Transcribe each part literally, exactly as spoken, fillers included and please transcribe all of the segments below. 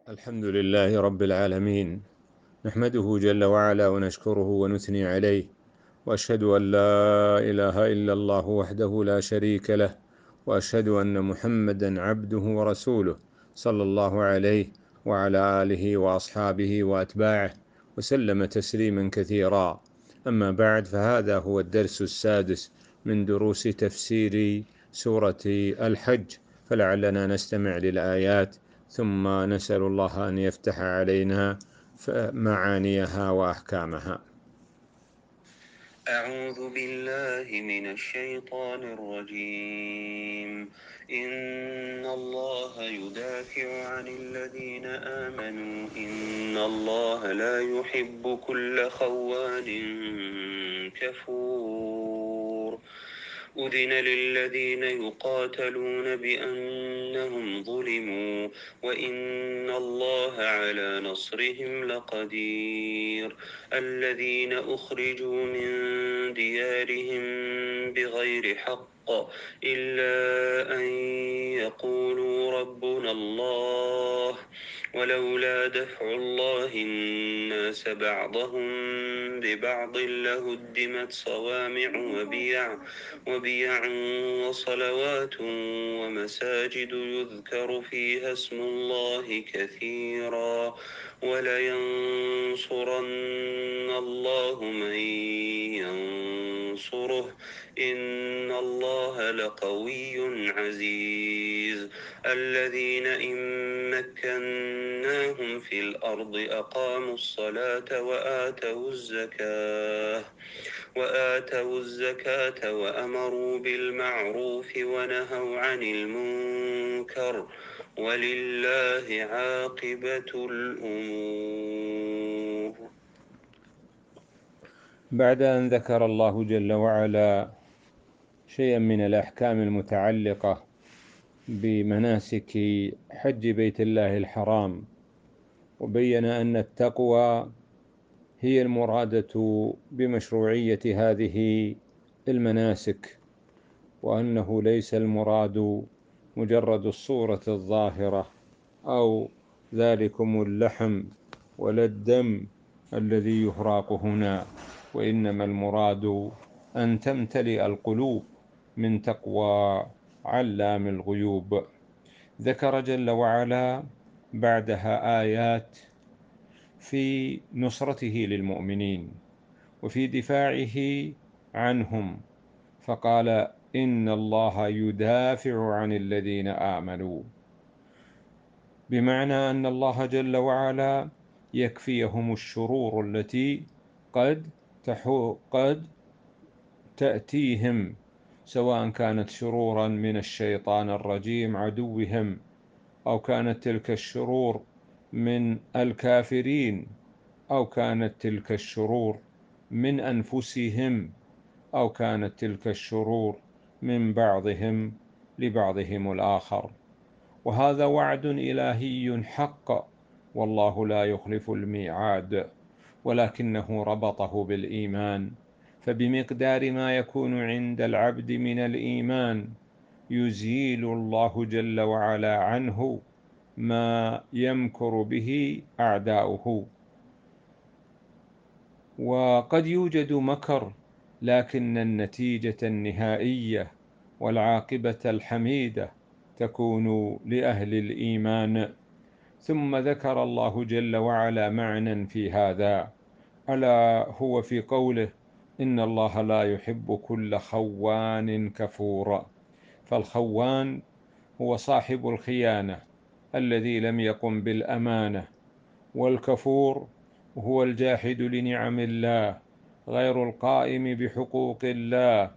الحمد لله رب العالمين، نحمده جل وعلا ونشكره ونثني عليه، وأشهد أن لا إله إلا الله وحده لا شريك له، وأشهد أن محمدا عبده ورسوله صلى الله عليه وعلى آله وأصحابه وأتباعه وسلم تسليما كثيرا. أما بعد، فهذا هو الدرس السادس من دروس تفسير سورة الحج، فلعلنا نستمع للآيات ثم نسأل الله أن يفتح علينا معانيها وأحكامها. أعوذ بالله من الشيطان الرجيم. إن الله يدافع عن الذين آمنوا إن الله لا يحب كل خوان كفور. أذن للذين يقاتلون بأنهم ظلموا وإن الله على نصرهم لقدير. الذين أخرجوا من ديارهم بغير حق إلا أن يقولوا ربنا الله ولولا دفع الله الناس بعضهم ببعض لهدمت صوامع وبيع وبيع وصلوات ومساجد يذكر فيها اسم الله كثيرا ولينصرن الله من ينصره إن الله لقوي عزيز. الذين إن مكناهم في الأرض أقاموا الصلاة وآتوا الزكاة وآتوا الزكاة وأمروا بالمعروف ونهوا عن المنكر ولله عاقبة الأمور. بعد أن ذكر الله جل وعلا شيئا من الأحكام المتعلقة بمناسك حج بيت الله الحرام، وبين أن التقوى هي المرادة بمشروعية هذه المناسك، وأنه ليس المراد مجرد الصورة الظاهرة أو ذلكم اللحم ولا الدم الذي يهراق هنا، وإنما المراد أن تمتلئ القلوب من تقوى علام الغيوب. ذكر جل وعلا بعدها آيات في نصرته للمؤمنين وفي دفاعه عنهم، فقال إن الله يدافع عن الذين آمنوا، بمعنى أن الله جل وعلا يكفيهم الشرور التي قد تحو قد تأتيهم، سواء كانت شرورا من الشيطان الرجيم عدوهم، أو كانت تلك الشرور من الكافرين، أو كانت تلك الشرور من أنفسهم، أو كانت تلك الشرور من بعضهم لبعضهم الآخر. وهذا وعد إلهي حق، والله لا يخلف الميعاد، ولكنه ربطه بالإيمان، فبمقدار ما يكون عند العبد من الإيمان يزيل الله جل وعلا عنه ما يمكر به أعداؤه. وقد يوجد مكر، لكن النتيجة النهائية والعاقبة الحميدة تكون لأهل الإيمان. ثم ذكر الله جل وعلا معنى في هذا، ألا هو في قوله إن الله لا يحب كل خوان كفور. فالخوان هو صاحب الخيانة الذي لم يقم بالأمانة، والكفور هو الجاحد لنعم الله غير القائم بحقوق الله.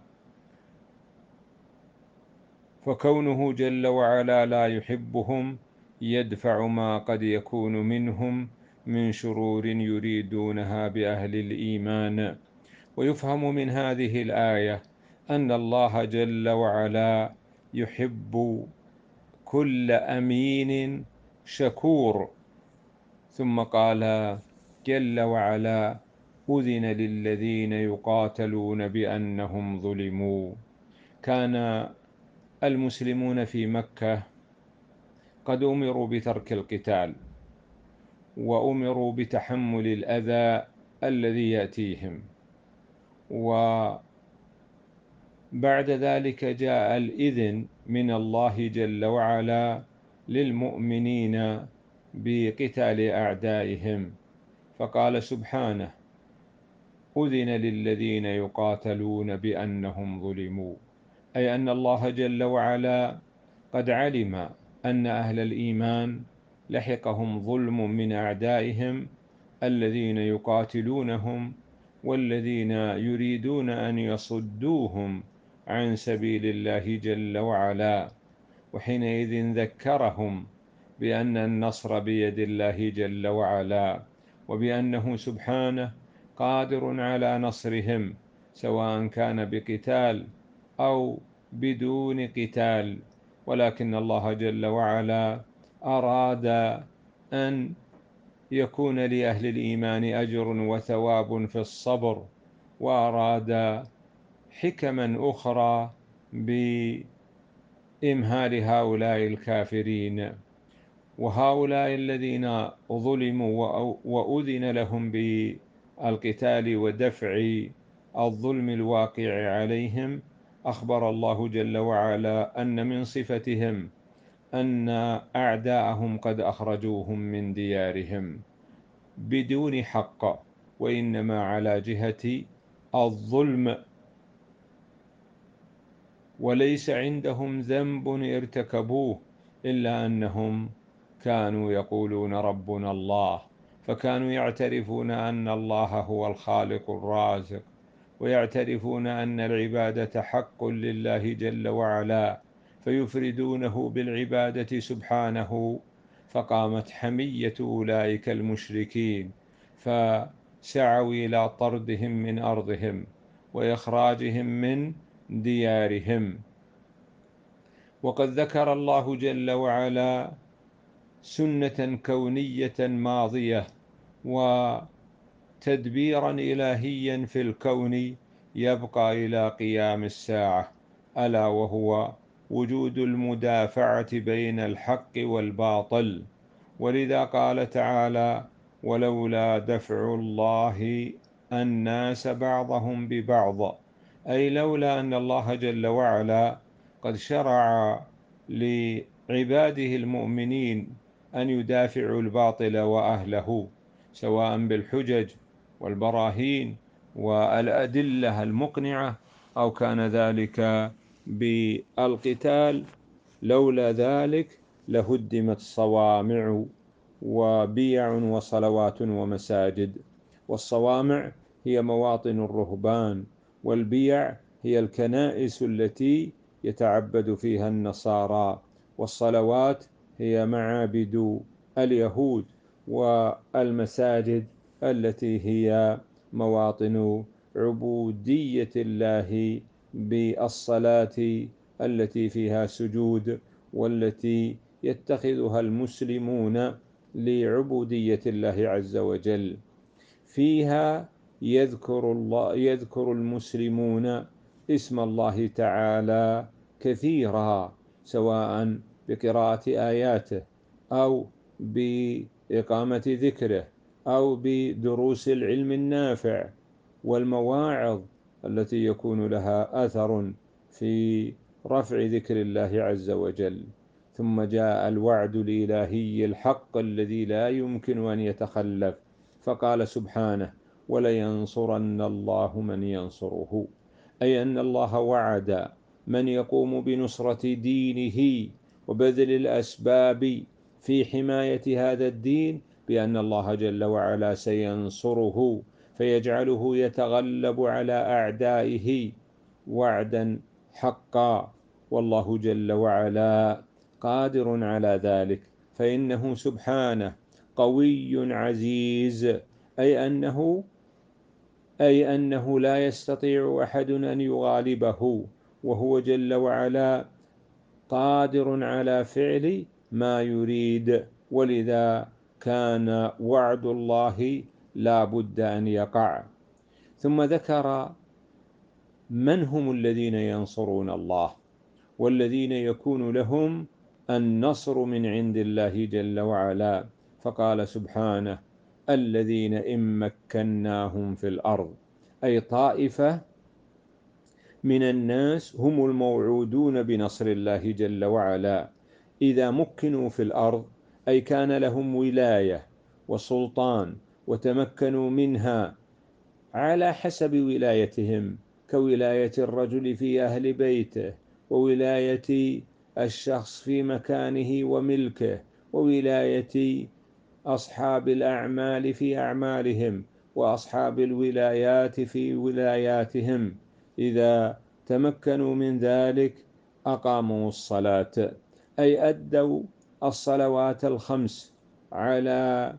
فكونه جل وعلا لا يحبهم يدفع ما قد يكون منهم من شرور يريدونها بأهل الإيمان. ويفهم من هذه الآية أن الله جل وعلا يحب كل أمين شكور. ثم قال جل وعلا أذن للذين يقاتلون بأنهم ظلموا. كان المسلمون في مكة قد أمروا بترك القتال، وأمروا بتحمل الأذى الذي يأتيهم. وبعد ذلك جاء الإذن من الله جل وعلا للمؤمنين بقتال أعدائهم، فقال سبحانه: أذن للذين يقاتلون بأنهم ظلموا، أي أن الله جل وعلا قد علم أن أهل الإيمان لحقهم ظلم من أعدائهم الذين يقاتلونهم والذين يريدون أن يصدوهم عن سبيل الله جل وعلا. وحينئذ ذكرهم بأن النصر بيد الله جل وعلا، وبأنه سبحانه قادر على نصرهم سواء كان بقتال أو بدون قتال، ولكن الله جل وعلا أراد أن يكون لأهل الإيمان أجر وثواب في الصبر، وأراد حكما أخرى بإمهال هؤلاء الكافرين. وهؤلاء الذين ظلموا وأذن لهم بالقتال ودفع الظلم الواقع عليهم، أخبر الله جل وعلا أن من صفتهم أن أعداءهم قد أخرجوهم من ديارهم بدون حق، وإنما على جهة الظلم، وليس عندهم ذنب ارتكبوه إلا أنهم كانوا يقولون ربنا الله، فكانوا يعترفون أن الله هو الخالق الرازق، ويعترفون أن العبادة حق لله جل وعلا، فيفردونه بالعبادة سبحانه. فقامت حمية أولئك المشركين فسعوا إلى طردهم من أرضهم وإخراجهم من ديارهم. وقد ذكر الله جل وعلا سنة كونية ماضية وتدبيرا إلهيا في الكون يبقى إلى قيام الساعة، ألا وهو وجود المدافعة بين الحق والباطل. ولذا قال تعالى: ولولا دفع الله الناس بعضهم ببعض، أي لولا أن الله جل وعلا قد شرع لعباده المؤمنين أن يدافعوا الباطل وأهله سواء بالحجج والبراهين والأدلة المقنعة أو كان ذلك بالقتال، لولا ذلك لهدمت صوامع وبيع وصلوات ومساجد. والصوامع هي مواطن الرهبان، والبيع هي الكنائس التي يتعبد فيها النصارى، والصلوات هي معابد اليهود، والمساجد التي هي مواطن عبودية الله بالصلاة التي فيها سجود، والتي يتخذها المسلمون لعبودية الله عز وجل. فيها يذكر الله يذكر المسلمون اسم الله تعالى كثيرا، سواء بقراءة آياته أو بإقامة ذكره أو بدروس العلم النافع والمواعظ التي يكون لها أثر في رفع ذكر الله عز وجل. ثم جاء الوعد الإلهي الحق الذي لا يمكن أن يتخلف، فقال سبحانه: ولينصرن الله من ينصره، أي أن الله وعد من يقوم بنصرة دينه وبذل الأسباب في حماية هذا الدين بأن الله جل وعلا سينصره فيجعله يتغلب على أعدائه وعدا حقا، والله جل وعلا قادر على ذلك، فإنه سبحانه قوي عزيز، أي أنه أي أنه لا يستطيع أحد أن يغالبه، وهو جل وعلا قادر على فعل ما يريد، ولذا كان وعد الله لا بد أن يقع. ثم ذكر من هم الذين ينصرون الله والذين يكون لهم النصر من عند الله جل وعلا، فقال سبحانه: الذين إن مكناهم في الأرض، أي طائفة من الناس هم الموعودون بنصر الله جل وعلا إذا مكنوا في الأرض، أي كان لهم ولاية وسلطان وتمكنوا منها على حسب ولايتهم، كولاية الرجل في أهل بيته، وولاية الشخص في مكانه وملكه، وولاية أصحاب الأعمال في أعمالهم، وأصحاب الولايات في ولاياتهم. إذا تمكنوا من ذلك أقاموا الصلاة، أي أدوا الصلوات الخمس على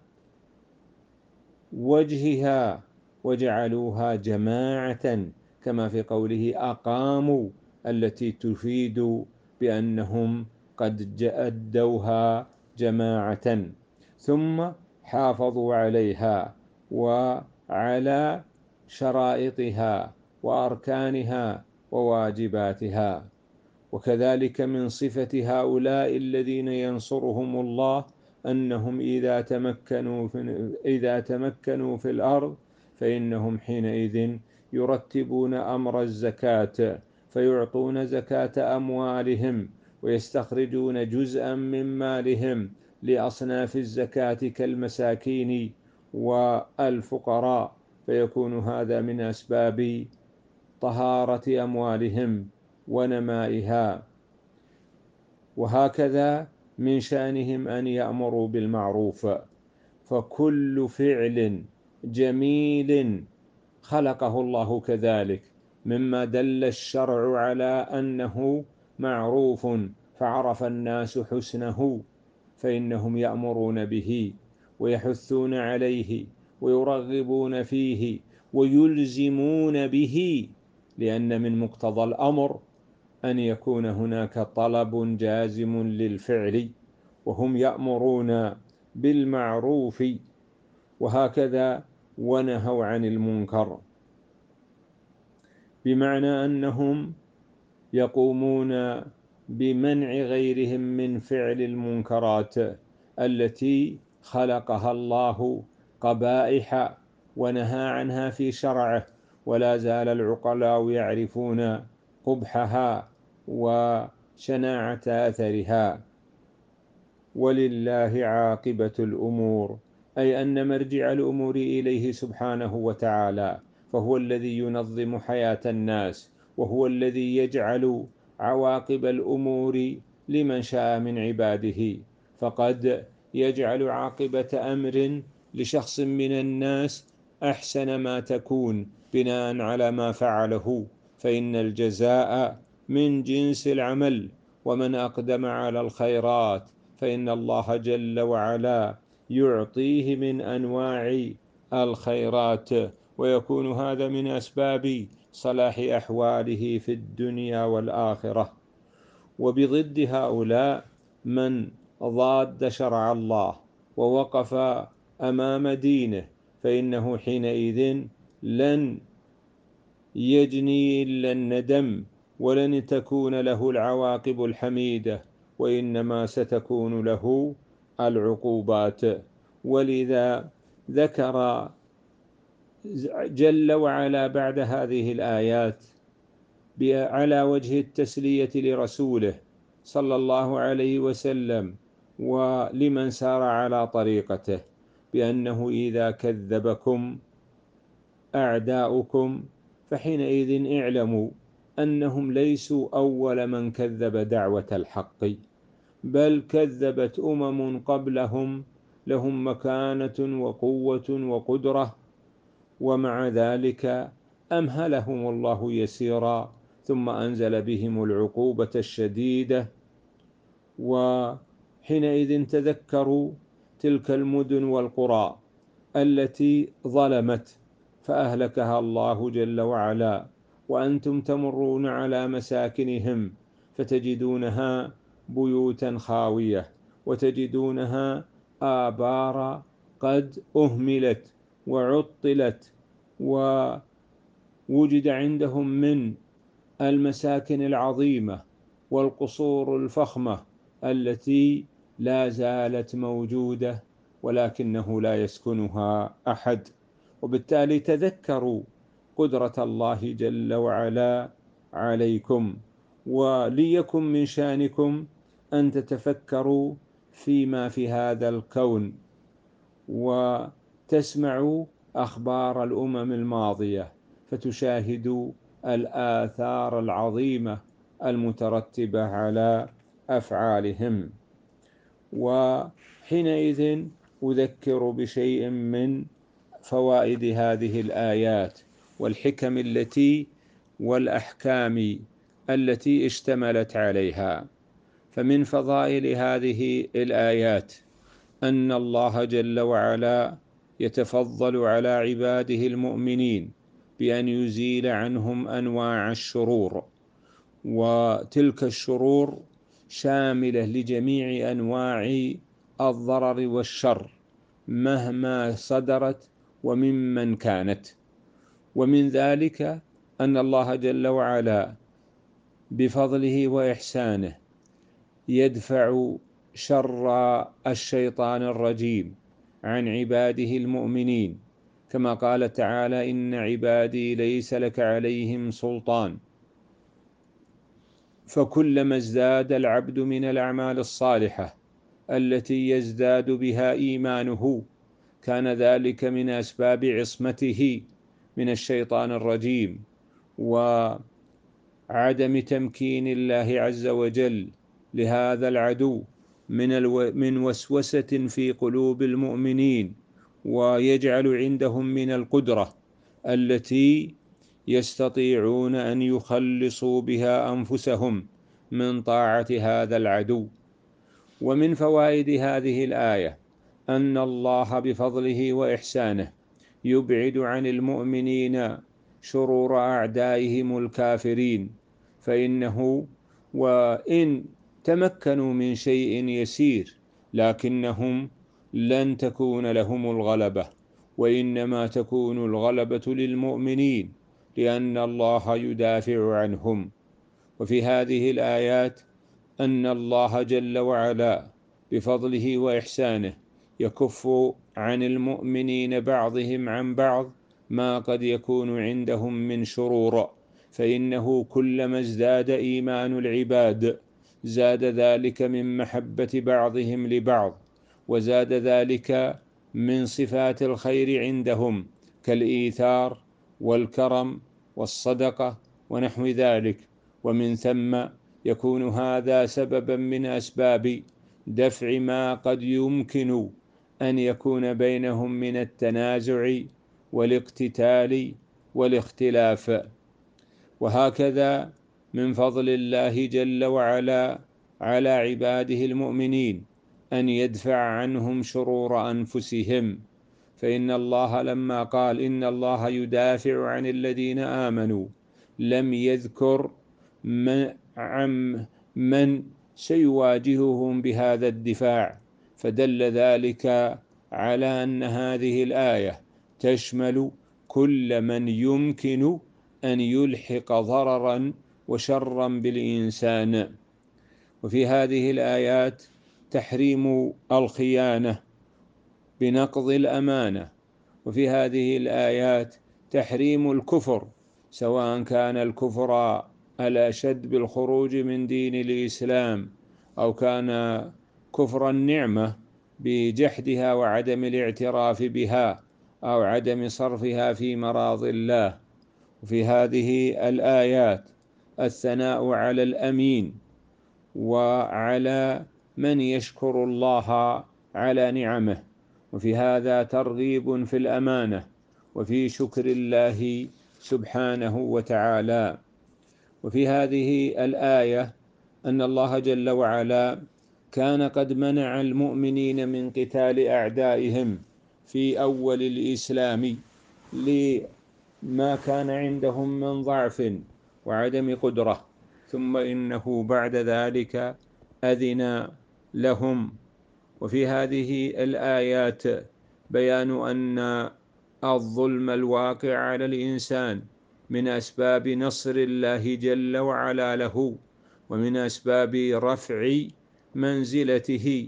وجهها وجعلوها جماعة، كما في قوله أقاموا، التي تفيد بأنهم قد أدوها جماعة، ثم حافظوا عليها وعلى شرائطها وأركانها وواجباتها. وكذلك من صفة هؤلاء الذين ينصرهم الله أنهم إذا تمكنوا في, إذا تمكنوا في الأرض فإنهم حينئذ يرتبون أمر الزكاة، فيعطون زكاة أموالهم، ويستخرجون جزءا من مالهم لأصناف الزكاة كالمساكين والفقراء، فيكون هذا من أسباب طهارة أموالهم ونمائها. وهكذا من شأنهم أن يأمروا بالمعروف، فكل فعل جميل خلقه الله كذلك مما دل الشرع على أنه معروف فعرف الناس حسنه، فإنهم يأمرون به ويحثون عليه ويرغبون فيه ويلزمون به، لأن من مقتضى الأمر أن يكون هناك طلب جازم للفعل، وهم يأمرون بالمعروف وهكذا ونهوا عن المنكر، بمعنى أنهم يقومون بمنع غيرهم من فعل المنكرات التي خلقها الله قبائح ونهى عنها في شرعه، ولا زال العقلاء يعرفون قبحها وشناعة أثرها. ولله عاقبة الأمور، أي أن مرجع الأمور إليه سبحانه وتعالى، فهو الذي ينظم حياة الناس، وهو الذي يجعل عواقب الأمور لمن شاء من عباده، فقد يجعل عاقبة أمر لشخص من الناس أحسن ما تكون بناء على ما فعله، فإن الجزاء من جنس العمل، ومن أقدم على الخيرات فإن الله جل وعلا يعطيه من أنواع الخيرات، ويكون هذا من أسباب صلاح أحواله في الدنيا والآخرة. وبضد هؤلاء من ضاد شرع الله ووقف أمام دينه، فإنه حينئذ لن يجني إلا الندم، ولن تكون له العواقب الحميدة، وإنما ستكون له العقوبات. ولذا ذكر جل وعلا بعد هذه الآيات على وجه التسلية لرسوله صلى الله عليه وسلم ولمن سار على طريقته، بأنه إذا كذبكم أعداؤكم فحينئذ اعلموا أنهم ليسوا أول من كذب دعوة الحق، بل كذبت أمم قبلهم لهم مكانة وقوة وقدرة، ومع ذلك أمهلهم الله يسيرا، ثم أنزل بهم العقوبة الشديدة. وحينئذ تذكروا تلك المدن والقرى التي ظلمت فأهلكها الله جل وعلا، وأنتم تمرون على مساكنهم فتجدونها بيوتا خاوية، وتجدونها آبارا قد أهملت وعطلت، ووجد عندهم من المساكن العظيمة والقصور الفخمة التي لا زالت موجودة ولكنه لا يسكنها أحد. وبالتالي تذكروا قدرة الله جل وعلا عليكم، وليكن من شأنكم أن تتفكروا فيما في هذا الكون، وتسمعوا أخبار الأمم الماضية، فتشاهدوا الآثار العظيمة المترتبة على أفعالهم. وحينئذ أذكر بشيء من فوائد هذه الآيات والحكم التي والأحكام التي اشتملت عليها. فمن فضائل هذه الآيات أن الله جل وعلا يتفضل على عباده المؤمنين بأن يزيل عنهم أنواع الشرور، وتلك الشرور شاملة لجميع أنواع الضرر والشر مهما صدرت وممن كانت. ومن ذلك أن الله جل وعلا بفضله وإحسانه يدفع شر الشيطان الرجيم عن عباده المؤمنين، كما قال تعالى: إن عبادي ليس لك عليهم سلطان. فكلما ازداد العبد من الأعمال الصالحة التي يزداد بها إيمانه كان ذلك من أسباب عصمته من الشيطان الرجيم، وعدم تمكين الله عز وجل لهذا العدو من الو... من وسوسة في قلوب المؤمنين، ويجعل عندهم من القدرة التي يستطيعون أن يخلصوا بها أنفسهم من طاعة هذا العدو. ومن فوائد هذه الآية أن الله بفضله وإحسانه يبعد عن المؤمنين شرور أعدائهم الكافرين، فإنه وإن تمكنوا من شيء يسير لكنهم لن تكون لهم الغلبة، وإنما تكون الغلبة للمؤمنين لأن الله يدافع عنهم. وفي هذه الآيات أن الله جل وعلا بفضله وإحسانه يكف عن المؤمنين بعضهم عن بعض ما قد يكون عندهم من شرور، فإنه كلما ازداد إيمان العباد زاد ذلك من محبة بعضهم لبعض، وزاد ذلك من صفات الخير عندهم كالإيثار والكرم والصدقة ونحو ذلك. ومن ثم يكون هذا سببا من أسباب دفع ما قد يمكن أن يكون بينهم من التنازع والاقتتال والاختلاف. وهكذا من فضل الله جل وعلا على عباده المؤمنين أن يدفع عنهم شرور أنفسهم، فإن الله لما قال إن الله يدافع عن الذين آمنوا لم يذكر من, من سيواجههم بهذا الدفاع، فدل ذلك على أن هذه الآية تشمل كل من يمكن أن يلحق ضررا وشرا بالإنسان. وفي هذه الآيات تحريم الخيانة بنقض الأمانة، وفي هذه الآيات تحريم الكفر، سواء كان الكفر الأشد بالخروج من دين الإسلام أو كان كفر النعمة بجحدها وعدم الاعتراف بها أو عدم صرفها في مراضي الله. وفي هذه الآيات الثناء على الأمين وعلى من يشكر الله على نعمه، وفي هذا ترغيب في الأمانة وفي شكر الله سبحانه وتعالى. وفي هذه الآية أن الله جل وعلا كان قد منع المؤمنين من قتال أعدائهم في أول الإسلام لما كان عندهم من ضعف وعدم قدرة، ثم إنه بعد ذلك أذن لهم. وفي هذه الآيات بيان أن الظلم الواقع على الإنسان من أسباب نصر الله جل وعلا له، ومن أسباب رفع منزلته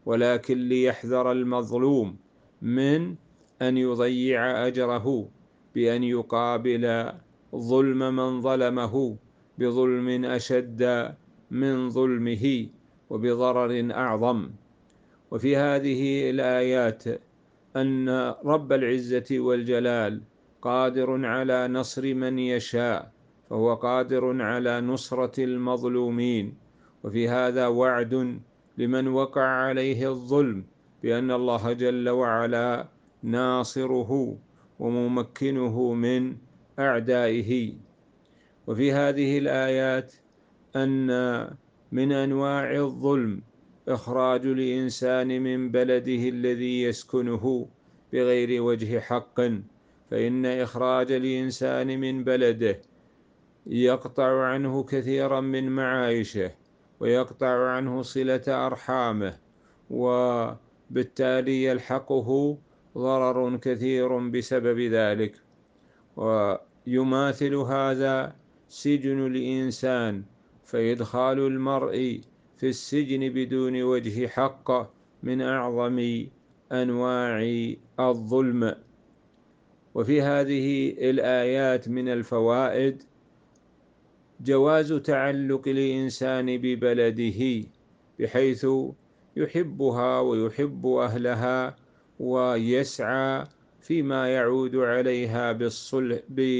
ولكن ليحذر المظلوم من أن يضيع أجره بأن يقابل ظلم من ظلمه بظلم أشد من ظلمه وبضرر أعظم. وفي هذه الآيات أن رب العزة والجلال قادر على نصر من يشاء، فهو قادر على نصرة المظلومين. وفي هذا وعد لمن وقع عليه الظلم بأن الله جل وعلا ناصره وممكنه من أعدائه. وفي هذه الآيات أن من أنواع الظلم إخراج الإنسان من بلده الذي يسكنه بغير وجه حق، فإن إخراج الإنسان من بلده يقطع عنه كثيرا من معايشه ويقطع عنه صلة أرحامه، وبالتالي يلحقه ضرر كثير بسبب ذلك. ويماثل هذا سجن الإنسان، فإدخال المرء في السجن بدون وجه حق من أعظم أنواع الظلم. وفي هذه الآيات من الفوائد جواز تعلق الإنسان ببلده بحيث يحبها ويحب أهلها ويسعى فيما يعود عليها بالصلح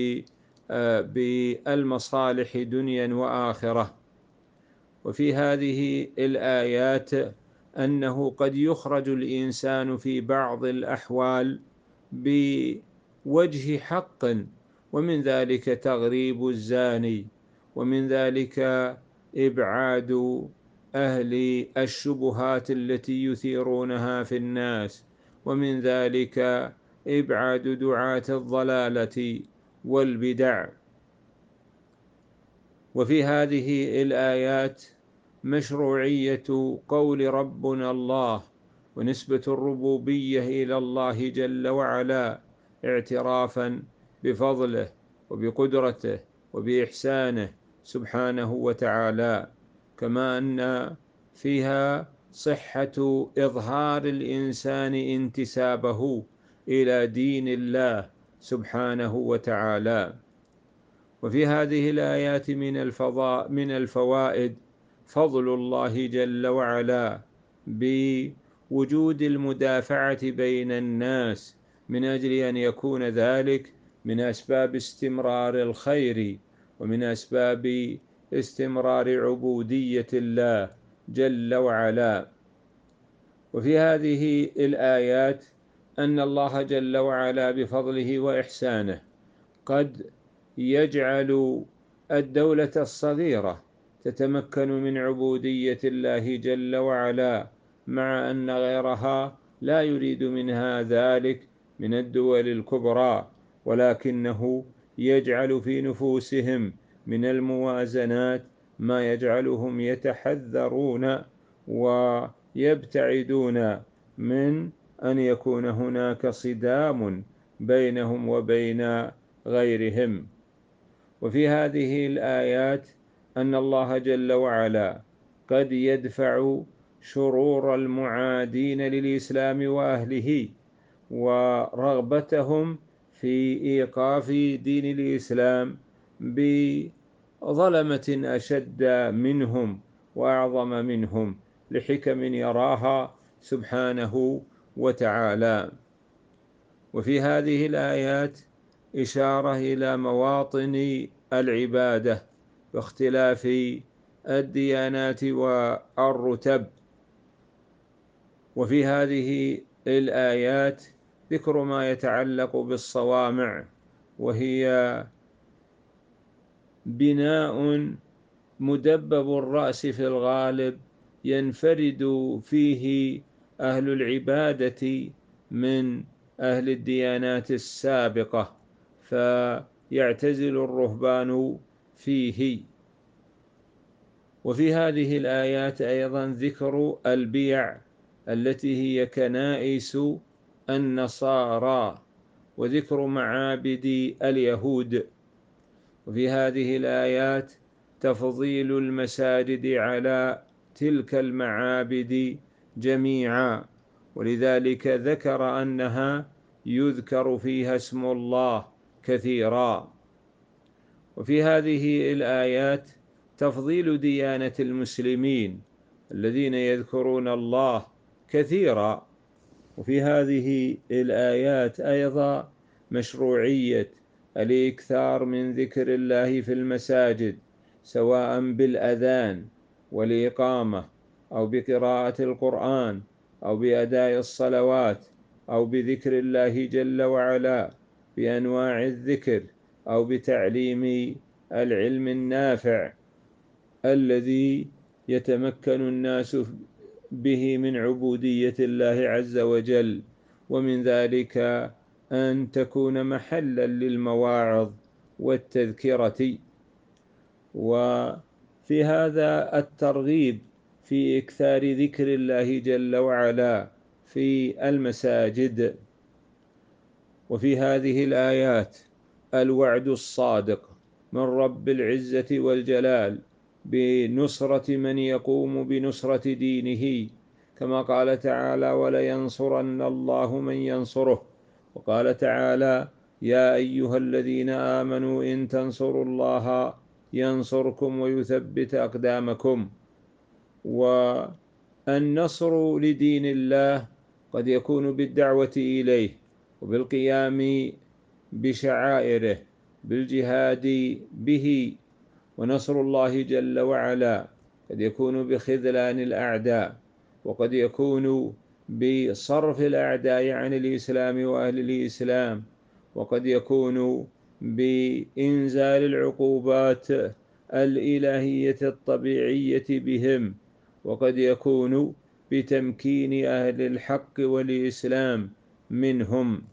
بالمصالح دنيا وآخرة. وفي هذه الآيات أنه قد يخرج الإنسان في بعض الأحوال بوجه حق، ومن ذلك تغريب الزاني، ومن ذلك إبعاد أهل الشبهات التي يثيرونها في الناس، ومن ذلك إبعاد دعاة الضلالة والبدع. وفي هذه الآيات مشروعية قول ربنا الله ونسبة الربوبية إلى الله جل وعلا اعترافا بفضله وبقدرته وبإحسانه سبحانه وتعالى، كما أن فيها صحة إظهار الإنسان انتسابه إلى دين الله سبحانه وتعالى. وفي هذه الآيات من الفضاء من الفوائد فضل الله جل وعلا بوجود المدافعة بين الناس من أجل أن يكون ذلك من أسباب استمرار الخير ومن أسباب استمرار عبودية الله جل وعلا. وفي هذه الآيات أن الله جل وعلا بفضله وإحسانه قد يجعل الدولة الصغيرة تتمكن من عبودية الله جل وعلا، مع أن غيرها لا يريد منها ذلك من الدول الكبرى، ولكنه يجعل في نفوسهم من الموازنات ما يجعلهم يتحذرون ويبتعدون من أن يكون هناك صدام بينهم وبين غيرهم. وفي هذه الآيات أن الله جل وعلا قد يدفع شرور المعادين للإسلام وأهله ورغبتهم في إيقاف دين الإسلام بظلمة أشد منهم وأعظم منهم لحكم يراها سبحانه وتعالى. وفي هذه الآيات إشارة إلى مواطن العبادة واختلاف الديانات والرتب. وفي هذه الآيات ذكر ما يتعلق بالصوامع، وهي بناء مدبب الرأس في الغالب ينفرد فيه أهل العبادة من أهل الديانات السابقة، فيعتزل الرهبان فيه. وفي هذه الآيات أيضا ذكر البيع التي هي كنائس النصارى وذكر معابد اليهود. وفي هذه الآيات تفضيل المساجد على تلك المعابد جميعا، ولذلك ذكر أنها يذكر فيها اسم الله كثيرا. وفي هذه الآيات تفضيل ديانة المسلمين الذين يذكرون الله كثيرا. وفي هذه الآيات أيضا مشروعية الإكثار من ذكر الله في المساجد، سواء بالأذان والإقامة أو بقراءة القرآن أو بأداء الصلوات أو بذكر الله جل وعلا بأنواع الذكر أو بتعليم العلم النافع الذي يتمكن الناس به من عبودية الله عز وجل، ومن ذلك أن تكون محلا للمواعظ والتذكرة. وفي هذا الترغيب في إكثار ذكر الله جل وعلا في المساجد. وفي هذه الآيات الوعد الصادق من رب العزة والجلال بنصرة من يقوم بنصرة دينه، كما قال تعالى: ولينصرن الله من ينصره. وقال تعالى: يا أيها الذين آمنوا إن تنصروا الله ينصركم ويثبت أقدامكم. والنصر لدين الله قد يكون بالدعوة إليه وبالقيام بشعائره بالجهاد به، ونصر الله جل وعلا قد يكون بخذلان الأعداء، وقد يكون بصرف الأعداء عن الإسلام وأهل الإسلام، وقد يكون بإنزال العقوبات الإلهية الطبيعية بهم، وقد يكون بتمكين أهل الحق والإسلام منهم.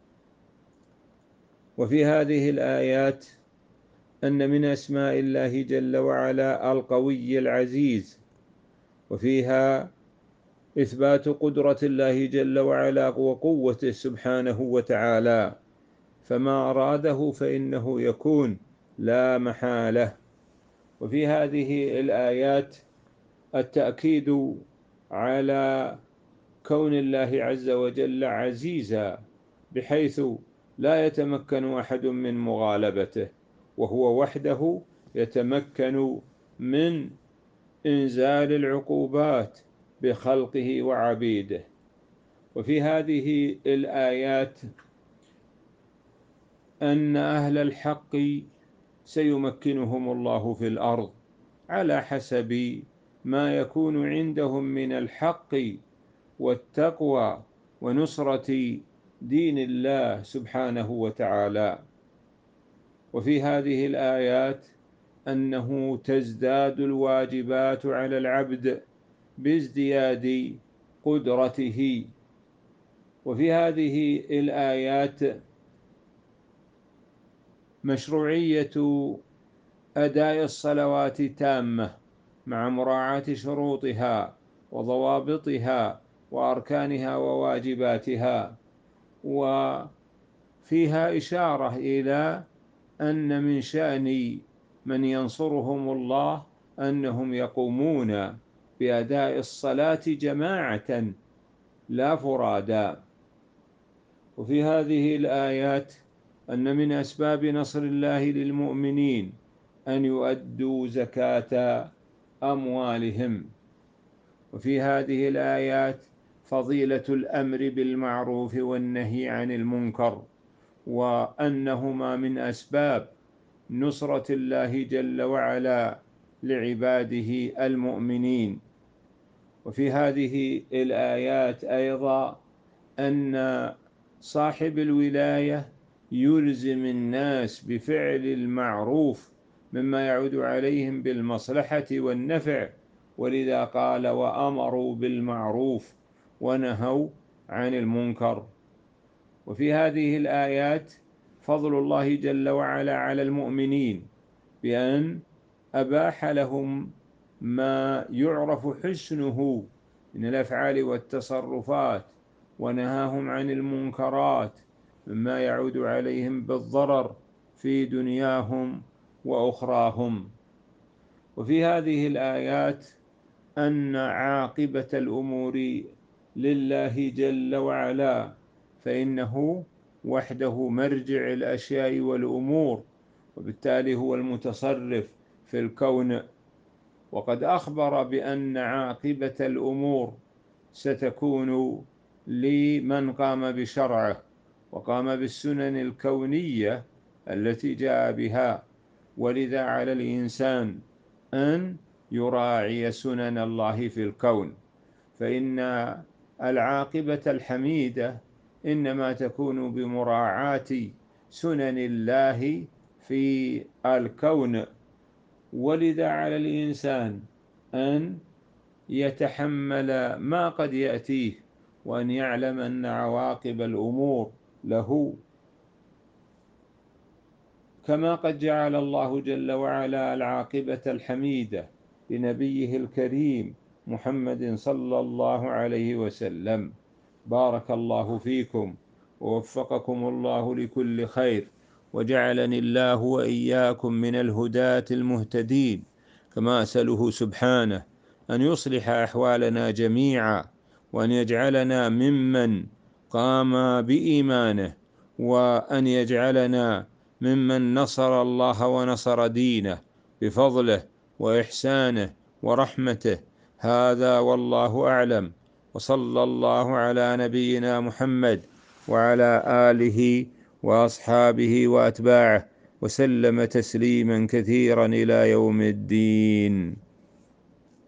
وفي هذه الآيات أن من أسماء الله جل وعلا القوي العزيز، وفيها إثبات قدرة الله جل وعلا وقوته سبحانه وتعالى، فما أراده فإنه يكون لا محالة. وفي هذه الآيات التأكيد على كون الله عز وجل عزيزا، بحيث لا يتمكن أحد من مغالبته، وهو وحده يتمكن من إنزال العقوبات بخلقه وعبيده. وفي هذه الآيات أن أهل الحق سيمكنهم الله في الأرض على حسب ما يكون عندهم من الحق والتقوى ونصرة دين الله سبحانه وتعالى. وفي هذه الآيات أنه تزداد الواجبات على العبد بازدياد قدرته. وفي هذه الآيات مشروعية أداء الصلوات تامة مع مراعاة شروطها وضوابطها وأركانها وواجباتها. وفيها إشارة إلى أن من شأن من ينصرهم الله أنهم يقومون بأداء الصلاة جماعة لا فرادا. وفي هذه الآيات أن من أسباب نصر الله للمؤمنين أن يؤدوا زكاة أموالهم. وفي هذه الآيات فضيلة الأمر بالمعروف والنهي عن المنكر، وأنهما من أسباب نصرة الله جل وعلا لعباده المؤمنين. وفي هذه الآيات أيضا أن صاحب الولاية يلزم الناس بفعل المعروف مما يعود عليهم بالمصلحة والنفع، ولذا قال: وأمروا بالمعروف ونهوا عن المنكر. وفي هذه الآيات فضل الله جل وعلا على المؤمنين بأن أباح لهم ما يعرف حسنه من الأفعال والتصرفات، ونهاهم عن المنكرات مما يعود عليهم بالضرر في دنياهم وأخراهم. وفي هذه الآيات أن عاقبة الأمور لله جل وعلا، فإنه وحده مرجع الأشياء والأمور، وبالتالي هو المتصرف في الكون. وقد أخبر بأن عاقبة الأمور ستكون لمن قام بشرعه وقام بالسنن الكونية التي جاء بها. ولذا على الإنسان أن يراعي سنن الله في الكون، فإن العاقبة الحميدة إنما تكون بمراعاة سنن الله في الكون. ولذا على الإنسان أن يتحمل ما قد يأتيه، وأن يعلم أن عواقب الأمور له، كما قد جعل الله جل وعلا العاقبة الحميدة لنبيه الكريم محمد صلى الله عليه وسلم. بارك الله فيكم ووفقكم الله لكل خير، وجعلني الله وإياكم من الهداة المهتدين. كما أسأله سبحانه أن يصلح أحوالنا جميعا، وأن يجعلنا ممن قام بإيمانه، وأن يجعلنا ممن نصر الله ونصر دينه بفضله وإحسانه ورحمته. هذا والله أعلم، وصلى الله على نبينا محمد وعلى آله وأصحابه وأتباعه وسلم تسليما كثيرا إلى يوم الدين.